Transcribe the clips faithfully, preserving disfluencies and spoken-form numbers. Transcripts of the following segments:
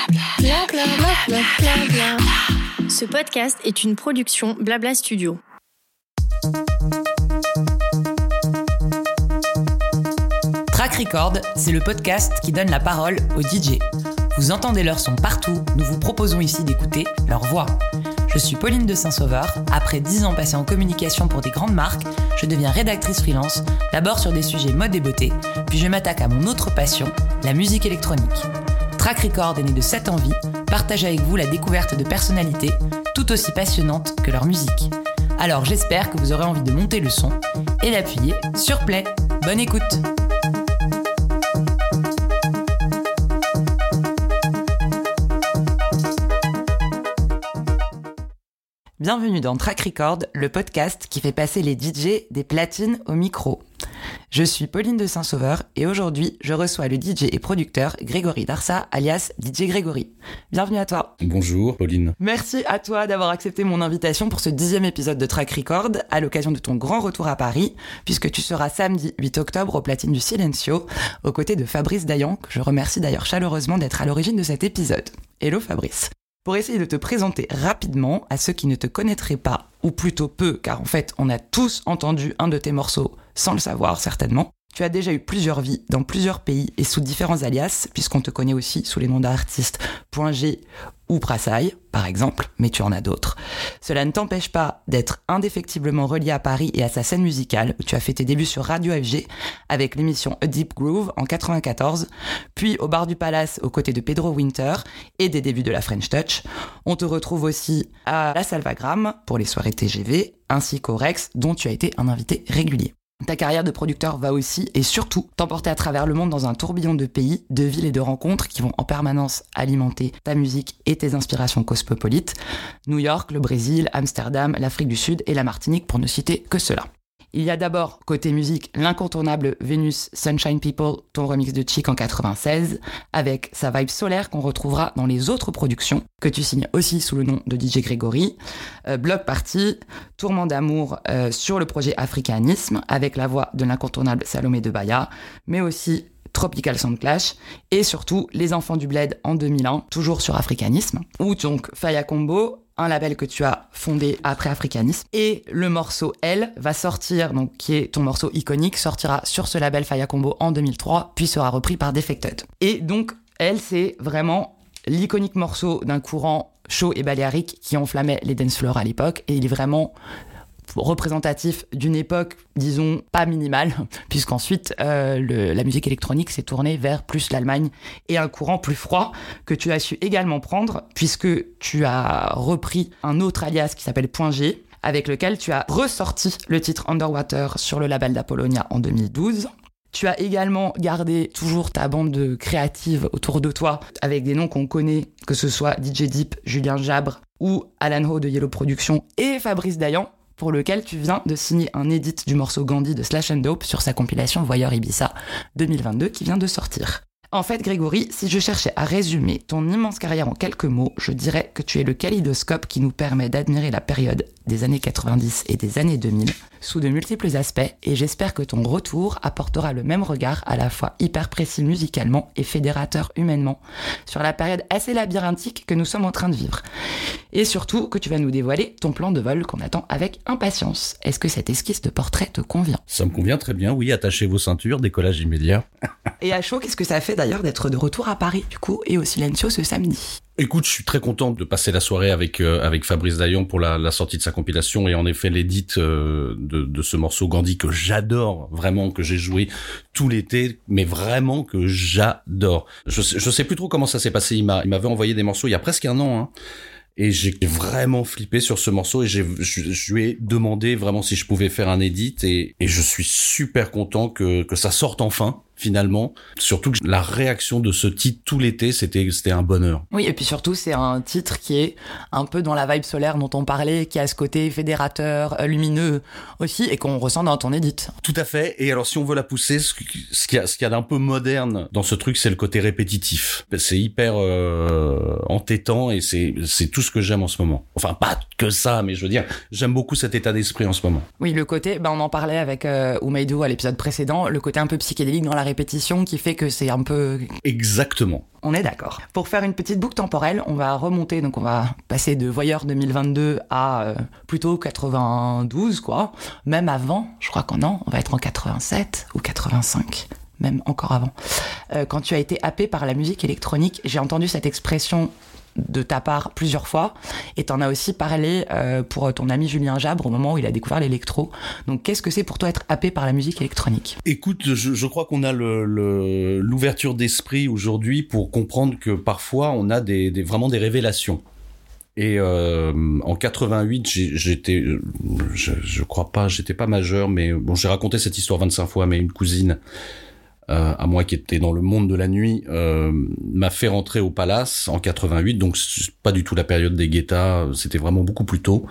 Bla bla bla bla bla bla. Ce podcast est une production Blabla Studio. Track Record, c'est le podcast qui donne la parole aux D J. Vous entendez leur son partout, nous vous proposons ici d'écouter leur voix. Je suis Pauline de Saint-Sauveur. Après dix ans passés en communication pour des grandes marques, je deviens rédactrice freelance, d'abord sur des sujets mode et beauté, puis je m'attaque à mon autre passion, la musique électronique. Track Record est né de cette envie, partage avec vous la découverte de personnalités tout aussi passionnantes que leur musique. Alors j'espère que vous aurez envie de monter le son et d'appuyer sur play. Bonne écoute! Bienvenue dans Track Record, le podcast qui fait passer les D J des platines au micro. Je suis Pauline de Saint-Sauveur et aujourd'hui, je reçois le D J et producteur Grégory Darsa, alias D J Grégory. Bienvenue à toi. Bonjour Pauline. Merci à toi d'avoir accepté mon invitation pour ce dixième épisode de Track Record à l'occasion de ton grand retour à Paris, puisque tu seras samedi huit octobre au platine du Silencio, aux côtés de Fabrice Dayan, que je remercie d'ailleurs chaleureusement d'être à l'origine de cet épisode. Hello Fabrice. Pour essayer de te présenter rapidement à ceux qui ne te connaîtraient pas, ou plutôt peu, car en fait on a tous entendu un de tes morceaux sans le savoir certainement. Tu as déjà eu plusieurs vies dans plusieurs pays et sous différents alias, puisqu'on te connaît aussi sous les noms d'artistes Point G ou Brassailles, par exemple, mais tu en as d'autres. Cela ne t'empêche pas d'être indéfectiblement relié à Paris et à sa scène musicale, où tu as fait tes débuts sur Radio F G avec l'émission A Deep Groove en quatre-vingt-quatorze, puis au Bar du Palace aux côtés de Pedro Winter et des débuts de la French Touch. On te retrouve aussi à la Salvagram pour les soirées T G V, ainsi qu'au Rex, dont tu as été un invité régulier. Ta carrière de producteur va aussi et surtout t'emporter à travers le monde dans un tourbillon de pays, de villes et de rencontres qui vont en permanence alimenter ta musique et tes inspirations cosmopolites. New York, le Brésil, Amsterdam, l'Afrique du Sud et la Martinique pour ne citer que cela. Il y a d'abord, côté musique, l'incontournable Venus Sunshine People, ton remix de Chic en quatre-vingt-seize, avec sa vibe solaire qu'on retrouvera dans les autres productions, que tu signes aussi sous le nom de D J Grégory, euh, Block Party, Tourment d'amour euh, sur le projet Africanisme, avec la voix de l'incontournable Salomé de Bahia, mais aussi Tropical Sound Clash, et surtout Les Enfants du Bled en deux mille un, toujours sur Africanisme, ou donc Faya Combo, un label que tu as fondé après Africanisme, et le morceau Elle va sortir, donc qui est ton morceau iconique, sortira sur ce label Faya Combo en deux mille trois, puis sera repris par Defected. Et donc Elle, c'est vraiment l'iconique morceau d'un courant chaud et baléarique qui enflammait les dance floors à l'époque, et il est vraiment représentatif d'une époque, disons, pas minimale, puisqu'ensuite euh, le, la musique électronique s'est tournée vers plus l'Allemagne et un courant plus froid que tu as su également prendre, puisque tu as repris un autre alias qui s'appelle Point G, avec lequel tu as ressorti le titre Underwater sur le label d'Apollonia en deux mille douze. Tu as également gardé toujours ta bande de créatives autour de toi, avec des noms qu'on connaît, que ce soit D J Deep, Julien Jabre ou Alan Ho de Yellow Productions et Fabrice Dayan, pour lequel tu viens de signer un edit du morceau Gandhi de Slash and Dope sur sa compilation Voyeur Ibiza deux mille vingt-deux qui vient de sortir. En fait, Grégory, si je cherchais à résumer ton immense carrière en quelques mots, je dirais que tu es le kaléidoscope qui nous permet d'admirer la période des années quatre-vingt-dix et des années deux mille sous de multiples aspects, et j'espère que ton retour apportera le même regard à la fois hyper précis musicalement et fédérateur humainement sur la période assez labyrinthique que nous sommes en train de vivre. Et surtout que tu vas nous dévoiler ton plan de vol qu'on attend avec impatience. Est-ce que cette esquisse de portrait te convient ? Ça me convient très bien, oui, attachez vos ceintures, décollage immédiat. Et à chaud, qu'est-ce que ça fait d'ailleurs d'être de retour à Paris, du coup, et au Silencio ce samedi ? Écoute, je suis très content de passer la soirée avec euh, avec Fabrice Dayan pour la, la sortie de sa compilation, et en effet l'édit euh, de, de ce morceau Gandhi que j'adore, vraiment, que j'ai joué tout l'été, mais vraiment que j'adore. Je sais, je sais plus trop comment ça s'est passé, il m'a il m'avait envoyé des morceaux il y a presque un an, hein. Et j'ai vraiment flippé sur ce morceau, et j'ai, je, je lui ai demandé vraiment si je pouvais faire un edit, et, et je suis super content que, que ça sorte enfin, finalement. Surtout que la réaction de ce titre tout l'été, c'était, c'était un bonheur. Oui, et puis surtout, c'est un titre qui est un peu dans la vibe solaire dont on parlait, qui a ce côté fédérateur, lumineux aussi, et qu'on ressent dans ton edit. Tout à fait. Et alors, si on veut la pousser, ce, ce qu'il y a, ce qu'il y a d'un peu moderne dans ce truc, c'est le côté répétitif. C'est hyper euh, entêtant, et c'est, c'est tout ce que j'aime en ce moment. Enfin, pas que ça, mais je veux dire, j'aime beaucoup cet état d'esprit en ce moment. Oui, le côté, ben on en parlait avec euh, Oumaidou à l'épisode précédent, le côté un peu psychédélique dans la répétition qui fait que c'est un peu... Exactement. On est d'accord. Pour faire une petite boucle temporelle, on va remonter, donc on va passer de Voyeur deux mille vingt-deux à euh, plutôt quatre-vingt-douze, quoi. Même avant, je crois qu'en an, on va être en quatre-vingt-sept ou quatre-vingt-cinq, même encore avant. Euh, quand tu as été happé par la musique électronique, j'ai entendu cette expression de ta part plusieurs fois, et t'en as aussi parlé euh, pour ton ami Julien Jabre au moment où il a découvert l'électro. Donc qu'est-ce que c'est pour toi être happé par la musique électronique ? Écoute, je, je crois qu'on a le, le, l'ouverture d'esprit aujourd'hui pour comprendre que parfois on a des, des, vraiment des révélations. Et euh, en quatre-vingt-huit, j'ai, j'étais, je, je crois pas, j'étais pas majeur, mais bon, j'ai raconté cette histoire vingt-cinq fois, mais une cousine Euh, à moi qui était dans le monde de la nuit, euh, m'a fait rentrer au Palace en quatre-vingt-huit, donc c'est pas du tout la période des guettas, c'était vraiment beaucoup plus tôt.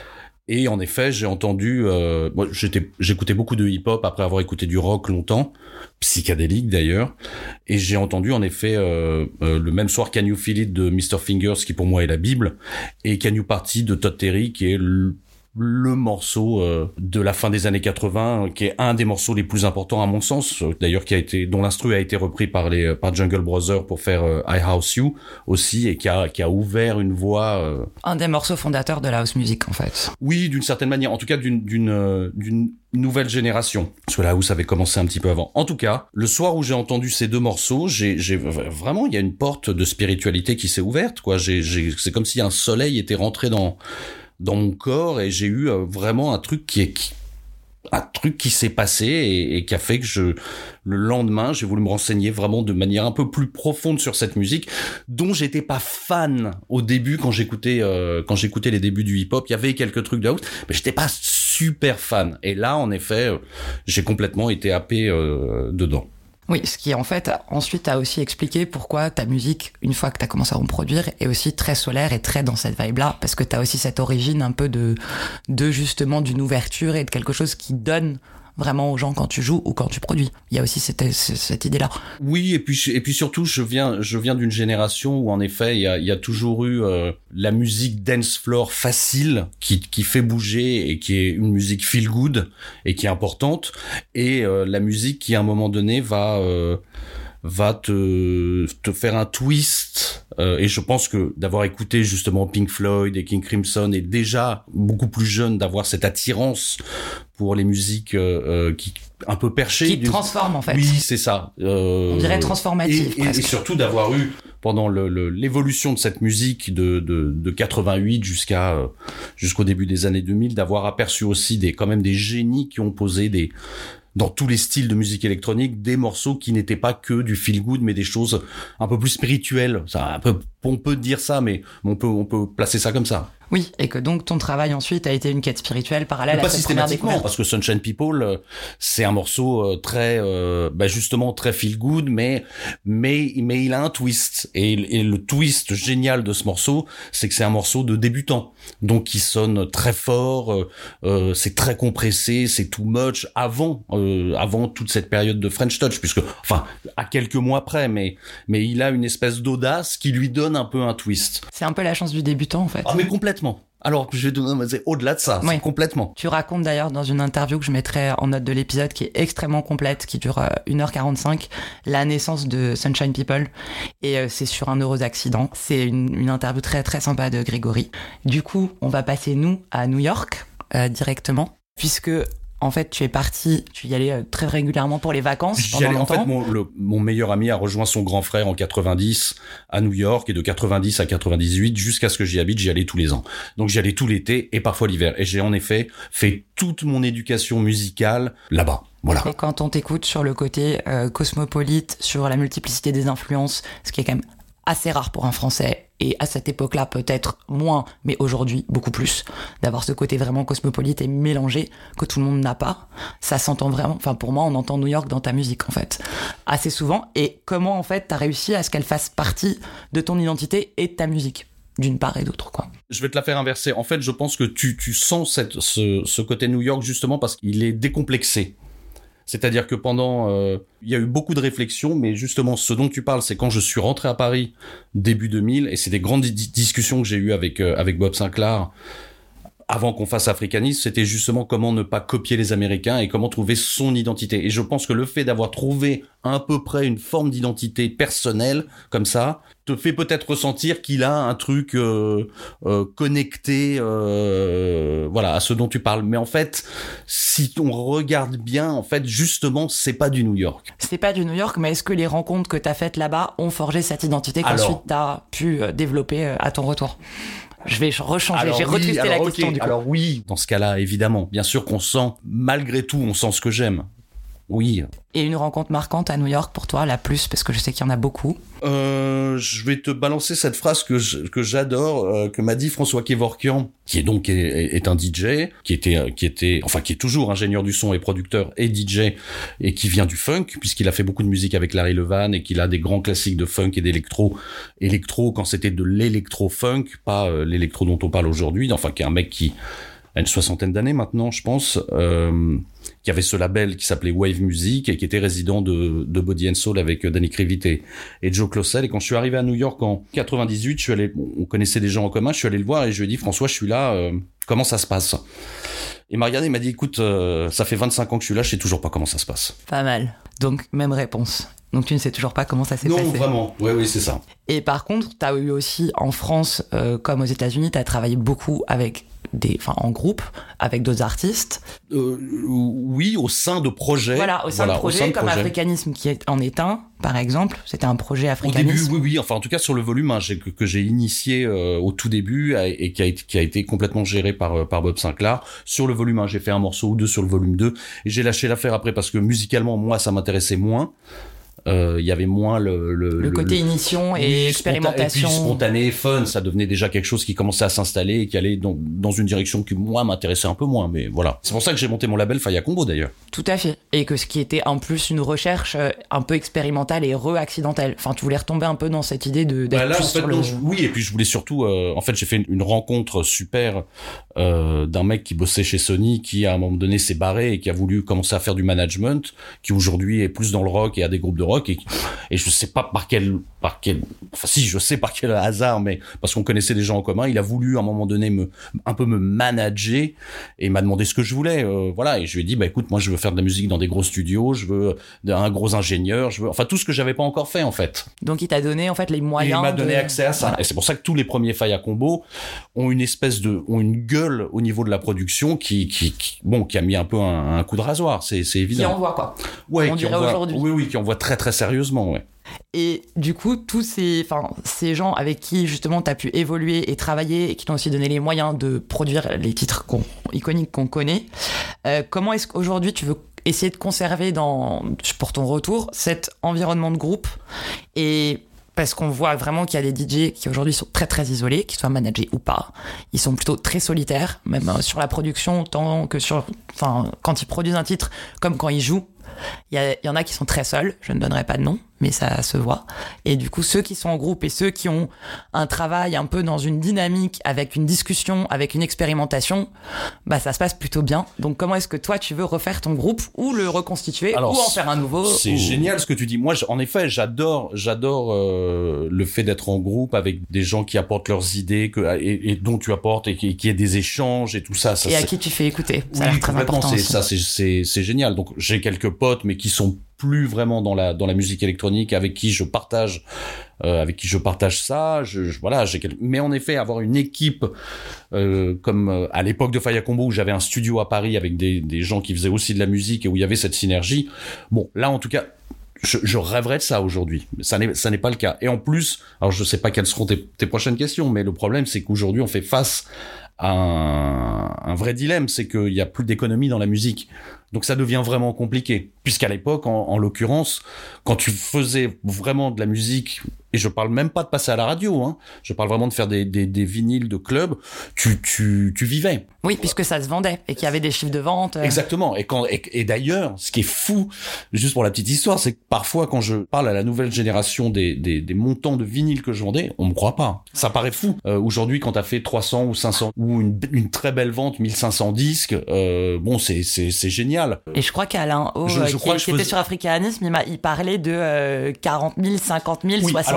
Et en effet, j'ai entendu, euh, moi j'étais, j'écoutais beaucoup de hip-hop après avoir écouté du rock longtemps, psychédélique d'ailleurs, et j'ai entendu en effet euh, euh, le même soir Can You Feel It de mister Fingers, qui pour moi est la Bible, et Can You Party de Todd Terry, qui est le le morceau euh, de la fin des années quatre-vingts, qui est un des morceaux les plus importants à mon sens, d'ailleurs qui a été, dont l'instru a été repris par les par Jungle Brothers pour faire euh, I House You aussi, et qui a qui a ouvert une voie. Euh... Un des morceaux fondateurs de la house music en fait. Oui, d'une certaine manière, en tout cas d'une d'une euh, d'une nouvelle génération, parce que la house avait commencé un petit peu avant. En tout cas, le soir où j'ai entendu ces deux morceaux, j'ai j'ai vraiment, il y a une porte de spiritualité qui s'est ouverte, quoi. J'ai j'ai c'est comme si un soleil était rentré dans dans mon corps, et j'ai eu euh, vraiment un truc qui est qui, un truc qui s'est passé et, et qui a fait que je le lendemain j'ai voulu me renseigner vraiment de manière un peu plus profonde sur cette musique dont j'étais pas fan au début quand j'écoutais euh, quand j'écoutais les débuts du hip-hop. Il y avait quelques trucs de house, mais j'étais pas super fan, et là en effet euh, j'ai complètement été happé euh, dedans. Oui, ce qui en fait ensuite a aussi expliqué pourquoi ta musique, une fois que t'as commencé à en produire, est aussi très solaire et très dans cette vibe-là, parce que t'as aussi cette origine un peu de, de justement d'une ouverture et de quelque chose qui donne vraiment aux gens quand tu joues ou quand tu produis. Il y a aussi cette, cette idée-là. Oui, et puis et puis surtout, je viens je viens d'une génération où en effet il y a il y a toujours eu euh, la musique dance floor facile qui qui fait bouger et qui est une musique feel good et qui est importante, et euh, la musique qui à un moment donné va euh, va te te faire un twist, euh, et je pense que d'avoir écouté justement Pink Floyd et King Crimson, et déjà beaucoup plus jeune d'avoir cette attirance pour les musiques euh, qui un peu perchées, qui te transforment en fait. Oui, c'est ça. Euh, On dirait transformative. Et, et, et surtout d'avoir eu pendant le, le, l'évolution de cette musique de de, de quatre-vingt-huit jusqu'à euh, jusqu'au début des années deux mille, d'avoir aperçu aussi des quand même des génies qui ont posé des dans tous les styles de musique électronique, des morceaux qui n'étaient pas que du feel good, mais des choses un peu plus spirituelles. Ça, un peu, on peut dire ça, mais on peut, on peut placer ça comme ça. Oui, et que donc ton travail ensuite a été une quête spirituelle parallèle mais à cette première découverte. Pas systématiquement, parce que Sunshine People, euh, c'est un morceau euh, très, euh, bah justement très feel good, mais mais mais il a un twist, et, et le twist génial de ce morceau, c'est que c'est un morceau de débutant, donc qui sonne très fort, euh, euh, c'est très compressé, c'est too much avant euh, avant toute cette période de French Touch, puisque enfin à quelques mois près, mais mais il a une espèce d'audace qui lui donne un peu un twist. C'est un peu la chance du débutant en fait. Ah mais complètement. Alors, je vais donner, c'est au-delà de ça, oui. C'est complètement. Tu racontes d'ailleurs dans une interview que je mettrai en note de l'épisode, qui est extrêmement complète, qui dure euh, une heure quarante-cinq, la naissance de Sunshine People, et euh, c'est sur un heureux accident. C'est une, une interview très très sympa de Grégory. Du coup, on va passer nous à New York euh, directement, puisque en fait, tu es parti, tu y allais très régulièrement pour les vacances J'y pendant allais, longtemps. En fait, mon, le, mon meilleur ami a rejoint son grand frère en quatre-vingt-dix à New York, et de quatre-vingt-dix à quatre-vingt-dix-huit, jusqu'à ce que j'y habite, j'y allais tous les ans. Donc j'y allais tout l'été et parfois l'hiver. Et j'ai en effet fait toute mon éducation musicale là-bas. Voilà. Et quand on t'écoute sur le côté euh, cosmopolite, sur la multiplicité des influences, ce qui est quand même assez rare pour un Français, et à cette époque-là peut-être moins, mais aujourd'hui beaucoup plus, d'avoir ce côté vraiment cosmopolite et mélangé que tout le monde n'a pas. Ça s'entend vraiment, enfin pour moi on entend New York dans ta musique en fait, assez souvent. Et comment en fait t'as réussi à ce qu'elle fasse partie de ton identité et de ta musique, d'une part et d'autre, quoi. Je vais te la faire inverser. En fait, je pense que tu tu sens cette ce ce côté New York justement parce qu'il est décomplexé. C'est-à-dire que pendant, euh, il y a eu beaucoup de réflexions, mais justement, ce dont tu parles, c'est quand je suis rentré à Paris début deux mille, et c'est des grandes di- discussions que j'ai eues avec euh, avec Bob Sinclair avant qu'on fasse Africanisme, c'était justement comment ne pas copier les Américains et comment trouver son identité. Et je pense que le fait d'avoir trouvé à peu près une forme d'identité personnelle, comme ça, te fait peut-être ressentir qu'il a un truc euh, euh, connecté euh, voilà, à ce dont tu parles. Mais en fait, si on regarde bien, en fait, justement, c'est pas du New York. C'est pas du New York, mais est-ce que les rencontres que t'as faites là-bas ont forgé cette identité qu'ensuite t'as pu développer à ton retour ? Je vais rechanger, alors j'ai oui, retwisté la okay. question du coup. Alors oui, dans ce cas-là, évidemment, bien sûr qu'on sent, malgré tout, on sent ce que j'aime. Oui. Et une rencontre marquante à New York pour toi, la plus, parce que je sais qu'il y en a beaucoup. Euh, je vais te balancer cette phrase que je, que j'adore, euh, que m'a dit François Kevorkian, qui est donc est, est un D J, qui était qui était enfin qui est toujours ingénieur du son et producteur et D J et qui vient du funk puisqu'il a fait beaucoup de musique avec Larry Levan et qu'il a des grands classiques de funk et d'électro, électro quand c'était de l'électro-funk, pas euh, l'électro dont on parle aujourd'hui, enfin qui est un mec qui a une soixantaine d'années maintenant, je pense, euh, qui avait ce label qui s'appelait Wave Music et qui était résident de, de Body and Soul avec Danny Krivit et, et Joe Closell. Et quand je suis arrivé à New York en quatre-vingt-dix-huit, je suis allé, on connaissait des gens en commun, je suis allé le voir et je lui ai dit, François, je suis là, euh, comment ça se passe ? Il m'a regardé, il m'a dit, écoute, euh, ça fait vingt-cinq ans que je suis là, je sais toujours pas comment ça se passe. Pas mal. Donc, même réponse. Donc, tu ne sais toujours pas comment ça s'est non, passé. Non, vraiment. Oui, oui, c'est ça. Et par contre, tu as eu aussi, en France, euh, comme aux États-Unis, tu as travaillé beaucoup avec des, enfin, en groupe, avec d'autres artistes. Euh, oui, au sein de projets. Voilà, au sein voilà, de projets, sein de comme projets. Africanisme qui est en est un, par exemple. C'était un projet Africanisme. Au début, oui, oui. Enfin, en tout cas, sur le volume hein, j'ai, que, que j'ai initié euh, au tout début et, et qui, a été, qui a été complètement géré par, par Bob Sinclair. Sur le volume un, j'ai fait un morceau ou deux sur le volume deux. Et j'ai lâché l'affaire après parce que musicalement, moi, ça m'intéressait moins. Il euh, y avait moins le le, le côté le, initiation et oui, expérimentation, et puis spontané, fun, ça devenait déjà quelque chose qui commençait à s'installer et qui allait dans, dans une direction qui moi m'intéressait un peu moins, mais voilà. C'est pour ça que j'ai monté mon label Faya Combo d'ailleurs. Tout à fait, et que ce qui était en plus une recherche un peu expérimentale et re-accidentelle. Enfin, tu voulais retomber un peu dans cette idée de d'être bah là, plus en fait, sur le... non, je, oui, et puis je voulais surtout, euh, en fait, j'ai fait une, une rencontre super euh, d'un mec qui bossait chez Sony, qui à un moment donné s'est barré et qui a voulu commencer à faire du management, qui aujourd'hui est plus dans le rock et a des groupes de rock et Et je sais pas par quel, par quel, enfin si, je sais par quel hasard, mais parce qu'on connaissait des gens en commun, il a voulu à un moment donné me, un peu me manager et il m'a demandé ce que je voulais, euh, voilà. Et je lui ai dit, bah écoute, moi je veux faire de la musique dans des gros studios, je veux un gros ingénieur, je veux, enfin tout ce que j'avais pas encore fait en fait. Donc il t'a donné en fait les moyens. Et il m'a donné de... accès à ça. Voilà. Et c'est pour ça que tous les premiers Faya Combo ont une espèce de, ont une gueule au niveau de la production qui, qui, qui bon, qui a mis un peu un, un coup de rasoir, c'est, c'est évident. Qui envoie quoi. Ouais, on qui dirait envoie, aujourd'hui. Oui, oui, qui envoie très très sérieusement, ouais. Et du coup, tous ces, enfin, ces gens avec qui justement tu as pu évoluer et travailler et qui t'ont aussi donné les moyens de produire les titres qu'on, iconiques qu'on connaît, euh, comment est-ce qu'aujourd'hui tu veux essayer de conserver dans, pour ton retour cet environnement de groupe et parce qu'on voit vraiment qu'il y a des D J qui aujourd'hui sont très très isolés, qu'ils soient managés ou pas. Ils sont plutôt très solitaires, même sur la production, tant que sur, enfin, quand ils produisent un titre, comme quand ils jouent. Il y, a, il y en a qui sont très seuls, je ne donnerai pas de nom, mais ça se voit. Et du coup, ceux qui sont en groupe et ceux qui ont un travail un peu dans une dynamique, avec une discussion, avec une expérimentation, bah ça se passe plutôt bien. Donc comment est-ce que toi, tu veux refaire ton groupe ou le reconstituer Alors, ou en faire un nouveau? C'est ou... génial ce que tu dis. Moi, en effet, j'adore, j'adore euh, le fait d'être en groupe avec des gens qui apportent leurs idées que, et, et dont tu apportes et qui, qui ait des échanges et tout ça. ça et à c'est... qui tu fais écouter. Ça oui, a l'air très important c'est, aussi. Ça, c'est, c'est, c'est génial. Donc j'ai quelques potes, mais qui sont plus vraiment dans la dans la musique électronique, avec qui je partage euh, avec qui je partage ça. Je, je voilà, j'ai quel... mais en effet avoir une équipe euh, comme euh, à l'époque de Faya Combo où j'avais un studio à Paris avec des des gens qui faisaient aussi de la musique et où il y avait cette synergie. Bon, là en tout cas. Je, je rêverais de ça aujourd'hui. Ça n'est, ça n'est pas le cas. Et en plus, alors je sais pas quelles seront tes, tes prochaines questions, mais le problème, c'est qu'aujourd'hui, on fait face à un, un vrai dilemme, c'est qu'il y a plus d'économie dans la musique. Donc ça devient vraiment compliqué. Puisqu'à l'époque, en, en l'occurrence, quand tu faisais vraiment de la musique, et je parle même pas de passer à la radio, hein, je parle vraiment de faire des, des, des vinyles de club, tu, tu, tu vivais. Oui, puisque ça se vendait et qu'il y avait des chiffres de vente. Euh... Exactement. Et quand et, et d'ailleurs, ce qui est fou, juste pour la petite histoire, c'est que parfois quand je parle à la nouvelle génération des des, des montants de vinyles que je vendais, on me croit pas. Ça paraît fou. Euh, aujourd'hui, quand t'as fait trois cents ou cinq cents ou une une très belle vente, mille cinq cents disques, euh, bon, c'est c'est c'est génial. Et je crois qu'Alain O, je, je qui, crois qui que était faisais... sur Africanisme, il m'a il parlait de euh, quarante mille, cinquante mille, oui, soixante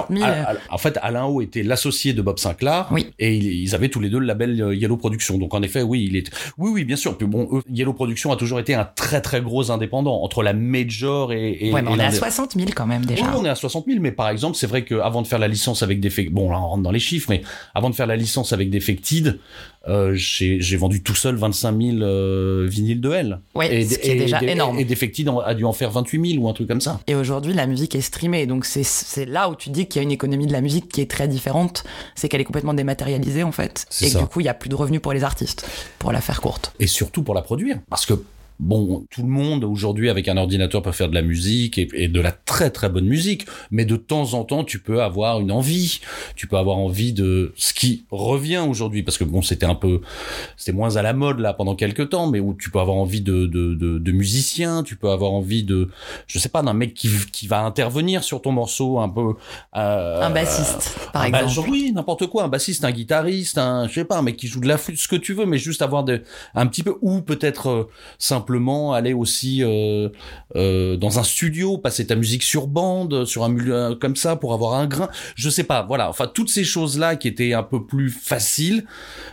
soixante mille. Alors, à, à, en fait, Alain O était l'associé de Bob Sinclair. Oui. Et ils, ils avaient tous les deux le label Yellow Production. Donc, en effet, oui, il est, oui, oui, bien sûr. Puis bon, eux, Yellow Production a toujours été un très, très gros indépendant entre la major et, et ouais, mais et on est à l'indé... soixante mille quand même, déjà. Oui, on est à soixante mille, mais par exemple, c'est vrai qu'avant de faire la licence avec Defected, bon, là, on rentre dans les chiffres, mais avant de faire la licence avec Defected, euh, j'ai, j'ai vendu tout seul vingt-cinq mille euh, vinyles de L. Oui, et, ce qui est déjà et, énorme. Et, et Defected a dû en faire vingt-huit mille ou un truc comme ça. Et aujourd'hui, la musique est streamée, donc c'est, c'est là où tu dis qu'il y a une économie de la musique qui est très différente, c'est qu'elle est complètement dématérialisée en fait, C'est et ça. que du coup, il n'y a plus de revenus pour les artistes, pour la faire courte. Et surtout pour la produire, parce que bon, tout le monde aujourd'hui avec un ordinateur peut faire de la musique et, et de la très très bonne musique, mais de temps en temps tu peux avoir une envie, tu peux avoir envie de ce qui revient aujourd'hui, parce que bon, c'était un peu, c'était moins à la mode là pendant quelques temps, mais où tu peux avoir envie de de de, de musiciens, tu peux avoir envie de, je sais pas, d'un mec qui qui va intervenir sur ton morceau un peu, euh, Un bassiste, par un exemple. Ba- oui, n'importe quoi, un bassiste, un guitariste, un, je sais pas, un mec qui joue de la flûte, ce que tu veux, mais juste avoir de, un petit peu, ou peut-être euh, simplement aller aussi euh, euh, dans un studio, passer ta musique sur bande, sur un milieu comme ça pour avoir un grain, je sais pas, voilà, enfin toutes ces choses-là qui étaient un peu plus faciles,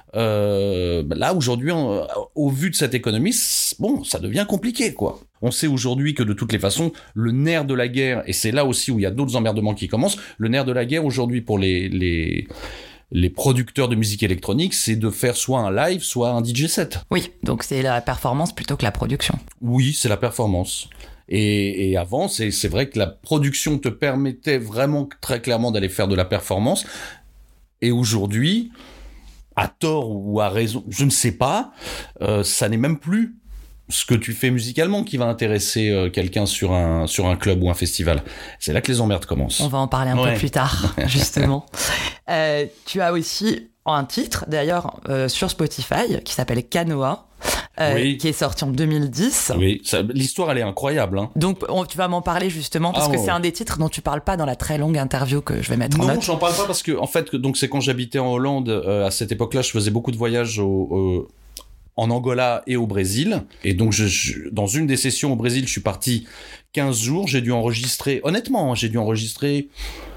euh, là aujourd'hui, on, au vu de cette économie, bon, ça devient compliqué, quoi. On sait aujourd'hui que de toutes les façons, le nerf de la guerre, et c'est là aussi où il y a d'autres emmerdements qui commencent, le nerf de la guerre aujourd'hui pour les les les producteurs de musique électronique, c'est de faire soit un live, soit un D J set. Oui, donc c'est la performance plutôt que la production. Oui, c'est la performance. Et, et avant, c'est, c'est vrai que la production te permettait vraiment très clairement d'aller faire de la performance. Et aujourd'hui, à tort ou à raison, je ne sais pas, euh, ça n'est même plus ce que tu fais musicalement qui va intéresser euh, quelqu'un sur un sur un club ou un festival. C'est là que les emmerdes commencent. On va en parler un Ouais. peu plus tard, justement. euh, tu as aussi un titre, d'ailleurs, euh, sur Spotify, qui s'appelle Canoa, euh, Oui. qui est sorti en deux mille dix. Oui, ça, l'histoire elle est incroyable. Hein. Donc, on- tu vas m'en parler justement, parce Ah, que ouais. c'est un des titres dont tu parles pas dans la très longue interview que je vais mettre en Non, note. j'en parle pas parce que en fait, donc c'est quand j'habitais en Hollande. Euh, à cette époque-là, je faisais beaucoup de voyages au, au- en Angola et au Brésil. Et donc, je, je- dans une des sessions au Brésil, je suis parti quinze jours. J'ai dû enregistrer, honnêtement, hein, j'ai dû enregistrer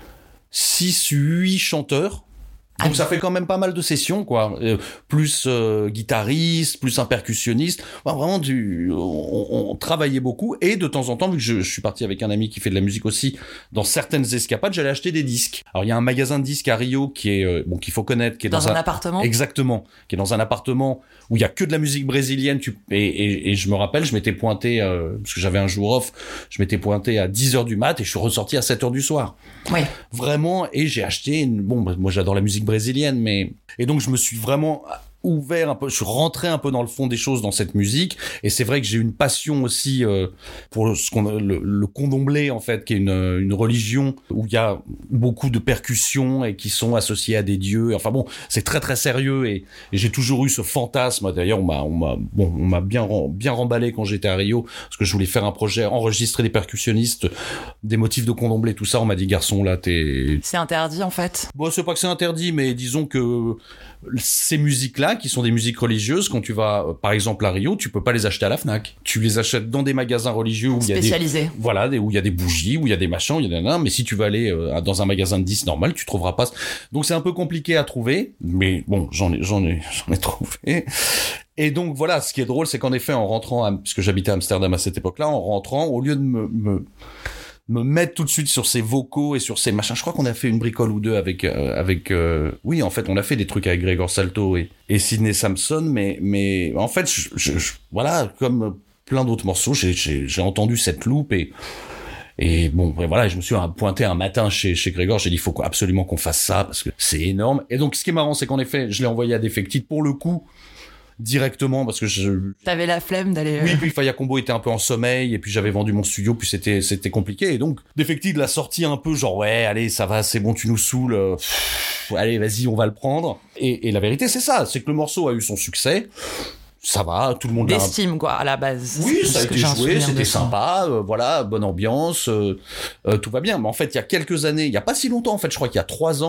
six, huit chanteurs. Donc Ah, ça fait quand même pas mal de sessions, quoi. Euh, plus euh, guitariste, plus un percussionniste. Enfin, vraiment, du, on, on travaillait beaucoup. Et de temps en temps, vu que je, je suis parti avec un ami qui fait de la musique aussi, dans certaines escapades, j'allais acheter des disques. Alors il y a un magasin de disques à Rio qui est euh, bon qu'il faut connaître, qui est dans, dans, un, appartement. exactement, qui est dans un appartement où il y a que de la musique brésilienne. Tu, et, et, et je me rappelle, je m'étais pointé euh, parce que j'avais un jour off, je m'étais pointé à dix heures du mat et je suis ressorti à sept heures du soir. Oui. Vraiment, et j'ai acheté une, bon, bah, moi j'adore la musique brésilienne, mais, et donc je me suis vraiment ouvert un peu, je suis rentré un peu dans le fond des choses dans cette musique, et c'est vrai que j'ai une passion aussi euh, pour ce qu'on le, le condomblé en fait, qui est une, une religion où il y a beaucoup de percussions et qui sont associées à des dieux. Enfin bon, c'est très très sérieux, et, et j'ai toujours eu ce fantasme. D'ailleurs, on m'a, on m'a, bon, on m'a bien bien remballé quand j'étais à Rio, parce que je voulais faire un projet, enregistrer des percussionnistes, des motifs de condomblé, tout ça. On m'a dit, garçon, là, t'es C'est interdit en fait. bon, c'est pas que c'est interdit, mais disons que ces musiques-là, qui sont des musiques religieuses, quand tu vas, euh, par exemple, à Rio, tu peux pas les acheter à la Fnac. Tu les achètes dans des magasins religieux où il y a des, Spécialisé. voilà, des, où il y a des bougies, où il y a des machins, où il y a des nains, mais si tu vas aller euh, dans un magasin de disques normal, tu trouveras pas. Donc c'est un peu compliqué à trouver, mais bon, j'en ai, j'en ai, j'en ai trouvé. Et donc voilà, ce qui est drôle, c'est qu'en effet, en rentrant, à, parce que j'habitais à Amsterdam à cette époque-là, en rentrant, au lieu de me, me me mettre tout de suite sur ces vocaux et sur ces machins. Je crois qu'on a fait une bricole ou deux avec euh, avec euh... oui, en fait, on a fait des trucs avec Gregor Salto et et Sidney Samson, mais mais en fait, je, je, je, voilà, comme plein d'autres morceaux, j'ai j'ai j'ai entendu cette loupe et et bon, voilà, je me suis pointé un matin chez chez Gregor, j'ai dit il faut absolument qu'on fasse ça parce que c'est énorme. Et donc ce qui est marrant, c'est qu'en effet, je l'ai envoyé à Defected pour le coup directement parce que je T'avais la flemme d'aller. oui, puis Faya Combo était un peu en sommeil et puis j'avais vendu mon studio, puis c'était c'était compliqué, et donc Defected l'a sorti un peu genre ouais, allez, ça va, c'est bon, tu nous saoules, euh, pff, allez, vas-y, on va le prendre. Et, et la vérité, c'est ça, c'est que le morceau a eu son succès. Ça va, tout le monde l'a. D'estime, quoi, à la base. Oui, C'est ça a ce que été j'ai un joué, souvenir c'était de ça. sympa, euh, voilà, bonne ambiance, euh, euh, tout va bien. Mais en fait, il y a quelques années, il y a pas si longtemps, en fait, je crois qu'il y a trois ans,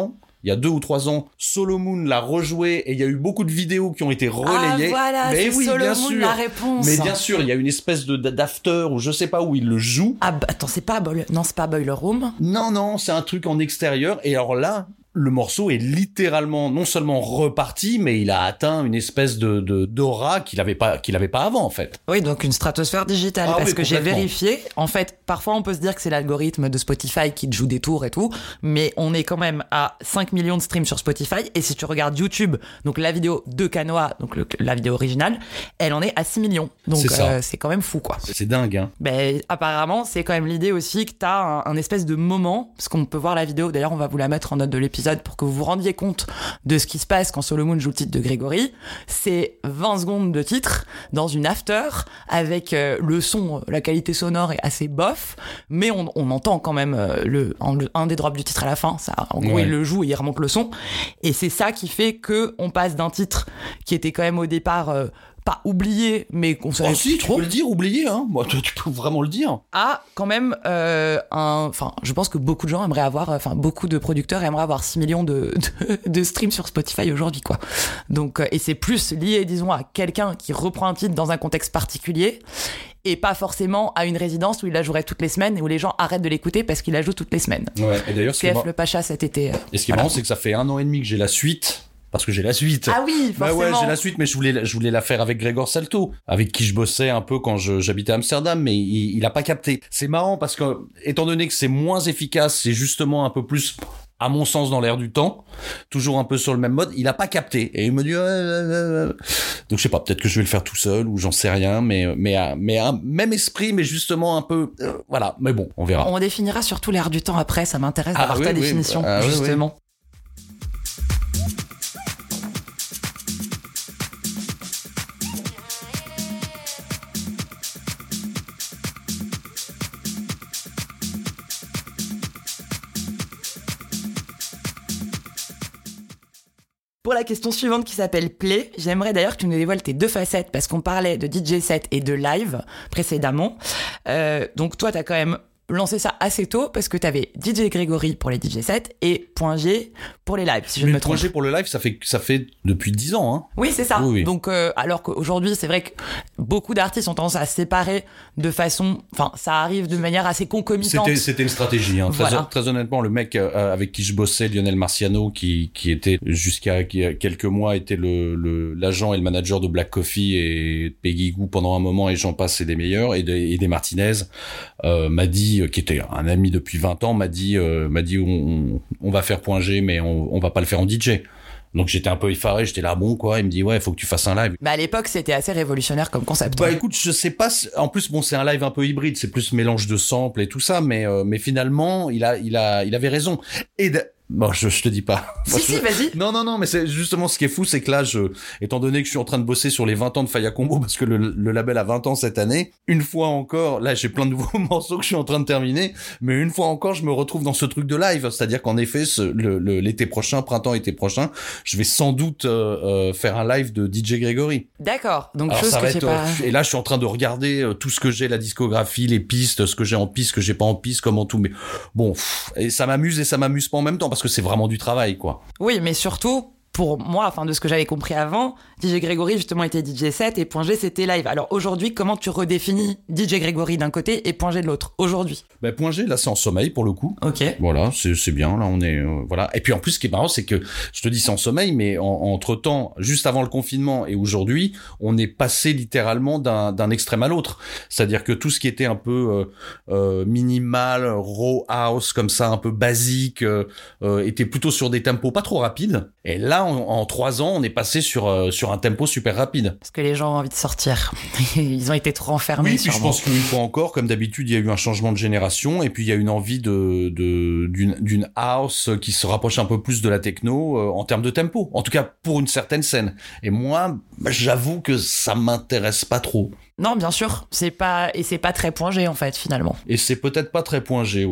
il y a deux ou trois ans, Solomon l'a rejoué et il y a eu beaucoup de vidéos qui ont été relayées. Ah voilà, mais c'est oui, Solomon bien sûr. la réponse. Mais bien sûr, il y a une espèce de d'after où je sais pas où il le joue. Ah bah attends, c'est pas Boiler... non, c'est pas Boiler Room. Non non, c'est un truc en extérieur et alors là, le morceau est littéralement non seulement reparti, mais il a atteint une espèce de, de d'aura qu'il avait pas qu'il avait pas avant en fait. Oui, donc une stratosphère digitale. Ah parce oui, que j'ai complètement. vérifié. En fait, parfois on peut se dire que c'est l'algorithme de Spotify qui te joue des tours et tout, mais on est quand même à cinq millions de streams sur Spotify. Et si tu regardes YouTube, donc la vidéo de Kanoa, donc le, la vidéo originale, elle en est à six millions. Donc C'est ça. euh, c'est quand même fou, quoi. C'est, c'est dingue hein. Ben, apparemment, c'est quand même l'idée aussi que t'as un, un espèce de moment, parce qu'on peut voir la vidéo, d'ailleurs on va vous la mettre en note de l'épisode pour que vous vous rendiez compte de ce qui se passe quand Solomon joue le titre de Grégory. C'est vingt secondes de titre dans une after avec euh, le son, la qualité sonore est assez bof, mais on, on entend quand même euh, le, un, le- un des drops du titre à la fin. Ça, en gros, Ouais. il le joue et il remonte le son. Et c'est ça qui fait que on passe d'un titre qui était quand même au départ euh, pas oublié, mais qu'on savait Oh si, plus tu trop. peux le dire, oublier hein. Moi, tu, tu peux vraiment le dire. A quand même euh, un, enfin, je pense que beaucoup de gens aimeraient avoir, enfin, beaucoup de producteurs aimeraient avoir six millions de, de, de streams sur Spotify aujourd'hui, quoi. Donc, euh, et c'est plus lié, disons, à quelqu'un qui reprend un titre dans un contexte particulier et pas forcément à une résidence où il la jouerait toutes les semaines et où les gens arrêtent de l'écouter parce qu'il la joue toutes les semaines. Ouais. Et d'ailleurs, ce qui est C F mar- Le Pacha cet été. euh, et ce qui est voilà. marrant, c'est que ça fait un an et demi que j'ai la suite. Parce que j'ai la suite. Ah oui, Bah forcément. ouais, j'ai la suite, mais je voulais, je voulais la faire avec Grégor Salto, avec qui je bossais un peu quand je, j'habitais à Amsterdam, mais il, il a pas capté. C'est marrant parce que, étant donné que c'est moins efficace, c'est justement un peu plus, à mon sens, dans l'air du temps, toujours un peu sur le même mode, il a pas capté. Et il me dit, euh, euh, euh. donc je sais pas, peut-être que je vais le faire tout seul, ou j'en sais rien, mais, mais, euh, mais un même esprit, mais justement un peu, euh, voilà. Mais bon, on verra. On définira surtout l'air du temps après, ça m'intéresse Ah d'avoir oui, ta oui, définition, ah oui, oui. justement. Pour la question suivante qui s'appelle Play, j'aimerais d'ailleurs que tu nous dévoiles tes deux facettes parce qu'on parlait de D J set et de live précédemment. Euh, donc toi, t'as quand même lancé ça assez tôt parce que t'avais D J Grégory pour les D J sets et Point G pour les lives, si je ne Mais me le trompe. projet pour le live, ça fait, ça fait depuis dix ans, hein. Oui, c'est ça. Oui, oui. Donc, euh, alors qu'aujourd'hui, c'est vrai que beaucoup d'artistes ont tendance à se séparer de façon, enfin, ça arrive de manière assez concomitante. C'était, c'était une stratégie. Hein. Très, Voilà. très honnêtement, le mec euh, avec qui je bossais, Lionel Marciano, qui, qui était jusqu'à qui, quelques mois était le, le l'agent et le manager de Black Coffee et Peggy Gou pendant un moment, et j'en passe, c'est des meilleurs, et des, et des Martinez, euh, m'a dit, qui était un ami depuis vingt ans, m'a dit, euh, m'a dit, on, on va faire Point G, mais on, on va pas le faire en D J. Donc j'étais un peu effaré, j'étais là, bon quoi, il me dit, ouais, faut que tu fasses un live. Mais à l'époque, c'était assez révolutionnaire comme concept. Bah écoute, je sais pas. si- En plus, bon, c'est un live un peu hybride, c'est plus mélange de samples et tout ça, mais euh, mais finalement, il a il a il avait raison. Et de... bon, je, je te dis pas. Si, si, vas-y. Non, non, non, mais c'est justement ce qui est fou, c'est que là, je, étant donné que je suis en train de bosser sur les vingt ans de Faya Combo, parce que le, le label a vingt ans cette année, une fois encore, là, j'ai plein de nouveaux morceaux que je suis en train de terminer, mais une fois encore, je me retrouve dans ce truc de live, c'est-à-dire qu'en effet, ce, le, le- l'été prochain, printemps-été prochain, je vais sans doute euh, euh, faire un live de D J Grégory. D'accord. Donc, Alors chose ça que va j'ai être, pas. euh, et là je suis en train de regarder euh, tout ce que j'ai, la discographie, les pistes, ce que j'ai en piste, ce que j'ai pas en piste, comment tout, mais bon, pff, et ça m'amuse et ça m'amuse pas en même temps parce que c'est vraiment du travail, quoi. Oui, mais surtout, pour moi, enfin, de ce que j'avais compris avant, D J Grégory, justement, était D J set et Point G, c'était live. Alors, aujourd'hui, comment tu redéfinis D J Grégory d'un côté et Point G de l'autre, aujourd'hui? Ben, Point G, là c'est en sommeil pour le coup. Ok. Voilà, c'est c'est bien, là on est, euh, voilà. Et puis en plus, ce qui est marrant, c'est que, je te dis c'est en sommeil, mais en, entre temps, juste avant le confinement et aujourd'hui, on est passé littéralement d'un d'un extrême à l'autre. C'est-à-dire que tout ce qui était un peu euh, euh, minimal, raw house, comme ça, un peu basique, euh, euh, était plutôt sur des tempos pas trop rapides. Et là, en, en trois ans, on est passé sur euh, sur un tempo super rapide. Parce que les gens ont envie de sortir. Ils ont été trop enfermés, Oui, puis je sûrement. pense qu'une fois encore, comme d'habitude, il y a eu un changement de génération et puis il y a une envie de de d'une d'une house qui se rapproche un peu plus de la techno euh, en termes de tempo. En tout cas, pour une certaine scène. Et moi, bah, j'avoue que ça m'intéresse pas trop. Non, bien sûr. C'est pas, et c'est pas très Point G, en fait, finalement. Et c'est peut-être pas très Point G, ouais.